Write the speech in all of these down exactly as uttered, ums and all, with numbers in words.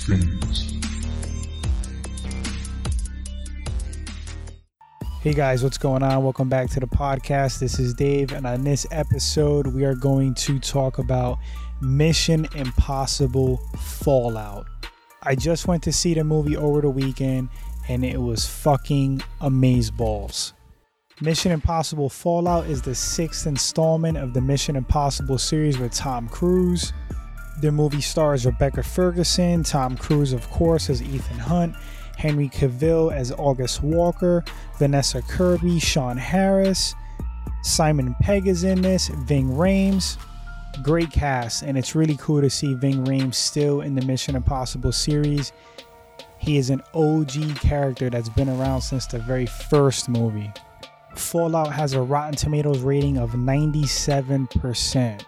Films. Hey guys, what's going on? Welcome back to the podcast. This is Dave, and on this episode, we are going to talk about Mission Impossible Fallout. I just went to see the movie over the weekend, and it was fucking amazeballs. Mission Impossible Fallout is the sixth installment of the Mission Impossible series with Tom Cruise. The movie stars Rebecca Ferguson, Tom Cruise, of course, as Ethan Hunt, Henry Cavill as August Walker, Vanessa Kirby, Sean Harris, Simon Pegg is in this, Ving Rhames. Great cast, and it's really cool to see Ving Rhames still in the Mission Impossible series. He is an O G character that's been around since the very first movie. Fallout has a Rotten Tomatoes rating of ninety-seven percent.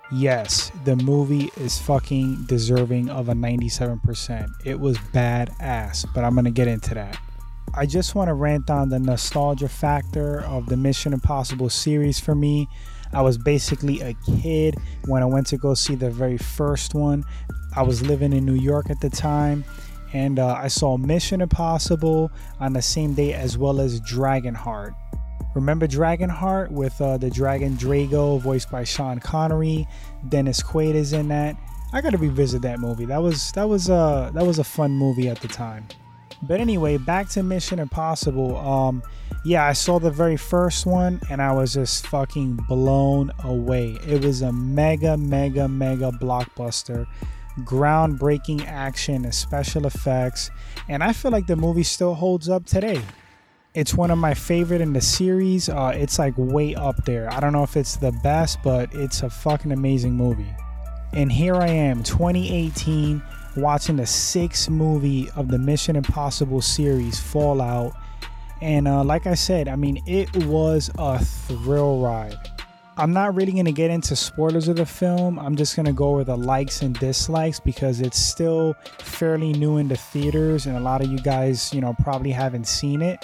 Yes, the movie is fucking deserving of a ninety-seven percent. It was badass, but I'm going to get into that. I just want to rant on the nostalgia factor of the Mission Impossible series for me. I was basically a kid when I went to go see the very first one. I was living in New York at the time, and uh, I saw Mission Impossible on the same day as well as Dragonheart. Remember Dragonheart with uh, the dragon Drago, voiced by Sean Connery? Dennis Quaid is in that. I gotta revisit that movie. That was that was uh that was a fun movie at the time. But anyway, back to Mission Impossible. Um, yeah, I saw the very first one and I was just fucking blown away. It was a mega, mega, mega blockbuster. Groundbreaking action and special effects. And I feel like the movie still holds up today. It's one of my favorite in the series. Uh, it's like way up there. I don't know if it's the best, but it's a fucking amazing movie. And here I am, twenty eighteen, watching the sixth movie of the Mission Impossible series, Fallout. And uh, like I said, I mean, it was a thrill ride. I'm not really going to get into spoilers of the film. I'm just going to go over the likes and dislikes because it's still fairly new in the theaters and a lot of you guys, you know, probably haven't seen it.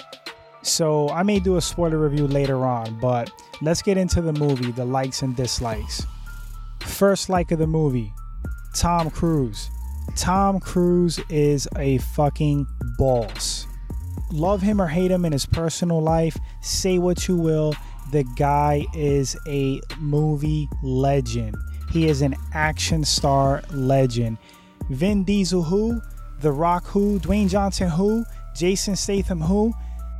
So I may do a spoiler review later on, but let's get into the movie, the likes and dislikes. First like of the movie, Tom Cruise. Tom Cruise is a fucking boss. Love him or hate him in his personal life, say what you will, the guy is a movie legend. He is an action star legend. Vin Diesel who? The Rock who? Dwayne Johnson who? Jason Statham who?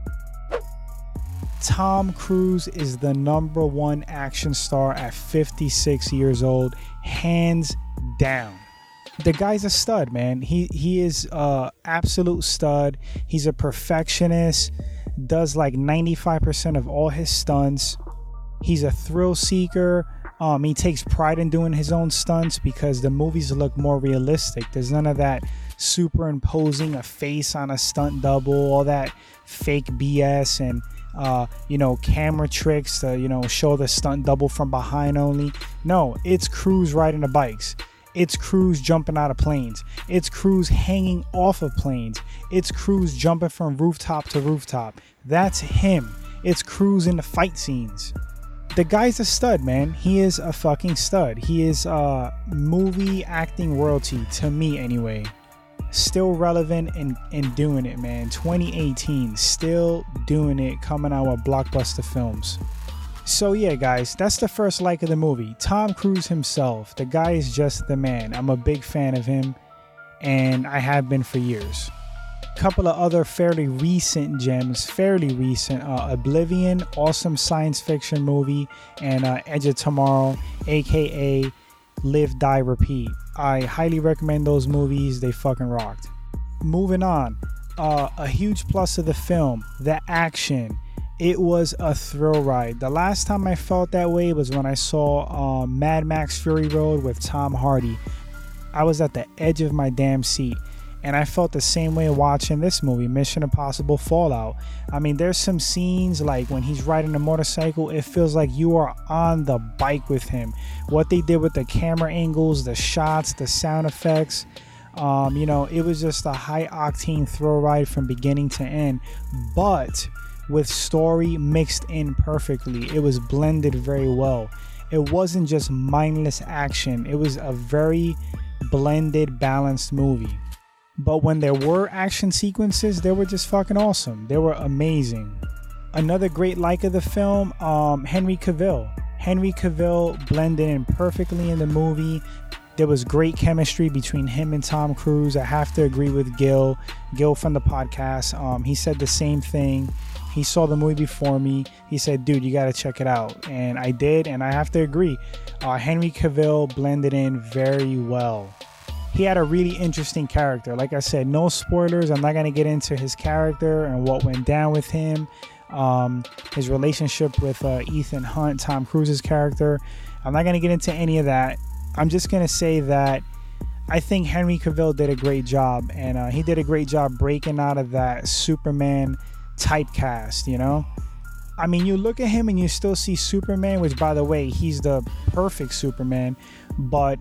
Tom Cruise is the number one action star at fifty-six years old, hands down. The guy's a stud, man. He he is a absolute stud. He's a perfectionist, does like ninety-five percent of all his stunts. He's a thrill seeker. Um, he takes pride in doing his own stunts because the movies look more realistic. There's none of that superimposing a face on a stunt double, all that fake B S and Uh, you know, camera tricks to, you know, show the stunt double from behind only. No, it's Cruise riding the bikes. It's Cruise jumping out of planes. It's Cruise hanging off of planes. It's Cruise jumping from rooftop to rooftop. That's him. It's Cruise in the fight scenes. The guy's a stud, man. He is a fucking stud. He is uh, movie acting royalty, to me anyway. Still relevant and, and doing it, man. twenty eighteen, still doing it, coming out with blockbuster films. So yeah, guys, that's the first like of the movie. Tom Cruise himself, the guy is just the man. I'm a big fan of him, and I have been for years. Couple of other fairly recent gems, fairly recent. Uh, Oblivion, awesome science fiction movie, and uh, Edge of Tomorrow, aka Live, Die, Repeat. I highly recommend those movies. They fucking rocked. Moving on. Uh, a huge plus of the film, the action. It was a thrill ride. The last time I felt that way was when I saw uh, Mad Max Fury Road with Tom Hardy. I was at the edge of my damn seat. And I felt the same way watching this movie, Mission Impossible Fallout. I mean, there's some scenes like when he's riding a motorcycle, it feels like you are on the bike with him. What they did with the camera angles, the shots, the sound effects, um, you know, it was just a high octane thrill ride from beginning to end. But with story mixed in perfectly, it was blended very well. It wasn't just mindless action. It was a very blended, balanced movie. But when there were action sequences, they were just fucking awesome. They were amazing. Another great like of the film, um, Henry Cavill. Henry Cavill blended in perfectly in the movie. There was great chemistry between him and Tom Cruise. I have to agree with Gil. Gil from the podcast. Um, he said the same thing. He saw the movie before me. He said, dude, you got to check it out. And I did, and I have to agree. Uh, Henry Cavill blended in very well. He had a really interesting character. Like I said, no spoilers. I'm not going to get into his character and what went down with him. Um, his relationship with uh, Ethan Hunt, Tom Cruise's character. I'm not going to get into any of that. I'm just going to say that I think Henry Cavill did a great job. And uh, he did a great job breaking out of that Superman typecast, you know? I mean, you look at him and you still see Superman, which, by the way, he's the perfect Superman. But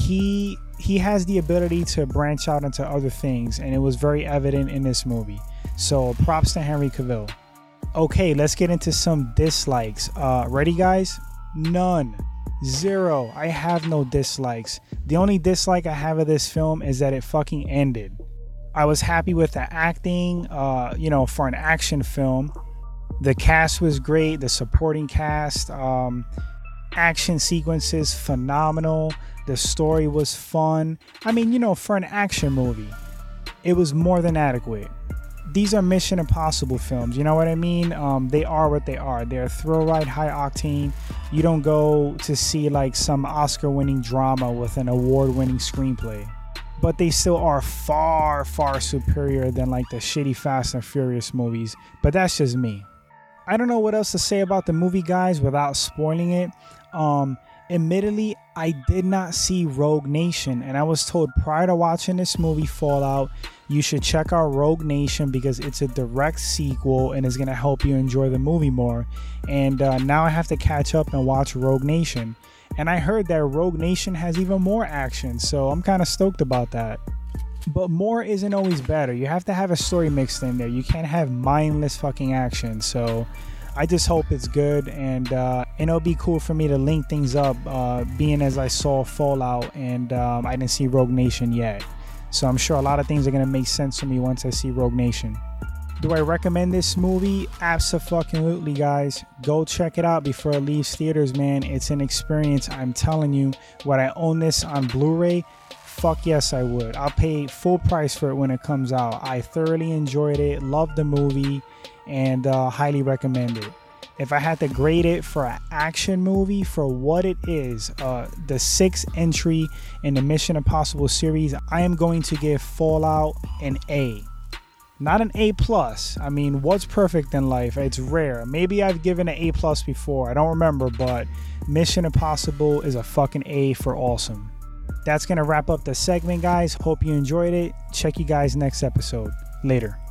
he he has the ability to branch out into other things. And it was very evident in this movie. So props to Henry Cavill. Okay, let's get into some dislikes. Uh, ready, guys? None. Zero. I have no dislikes. The only dislike I have of this film is that it fucking ended. I was happy with the acting, uh, you know, for an action film. The cast was great. The supporting cast, um, action sequences, phenomenal. The story was fun. I mean, you know, for an action movie, it was more than adequate. These are Mission Impossible films, you know what I mean? Um, they are what they are. They're thrill ride, high octane. You don't go to see like some Oscar-winning drama with an award-winning screenplay. But they still are far, far superior than like the shitty Fast and Furious movies. But that's just me. I don't know what else to say about the movie, guys, without spoiling it. Um, admittedly, I did not see Rogue Nation, and I was told prior to watching this movie, Fallout, you should check out Rogue Nation because it's a direct sequel and is going to help you enjoy the movie more. And uh, now I have to catch up and watch Rogue Nation. And I heard that Rogue Nation has even more action, so I'm kind of stoked about that. But more isn't always better. You have to have a story mixed in there. You can't have mindless fucking action. So I just hope it's good, and uh, and it'll be cool for me to link things up, uh, being as I saw Fallout and um, I didn't see Rogue Nation yet. So I'm sure a lot of things are going to make sense to me once I see Rogue Nation. Do I recommend this movie? Abso-fucking-lutely, guys. Go check it out before it leaves theaters, man. It's an experience. I'm telling you, would I own this on Blu-ray? Fuck yes, I would. I'll pay full price for it when it comes out. I thoroughly enjoyed it, loved the movie, and uh, highly recommend it. If I had to grade it for an action movie for what it is, uh, the sixth entry in the Mission Impossible series, I am going to give Fallout an A. Not an A plus. I mean, what's perfect in life? It's rare. Maybe I've given an A plus before. I don't remember, but Mission Impossible is a fucking A for awesome. That's going to wrap up the segment, guys. Hope you enjoyed it. Check you guys next episode. Later.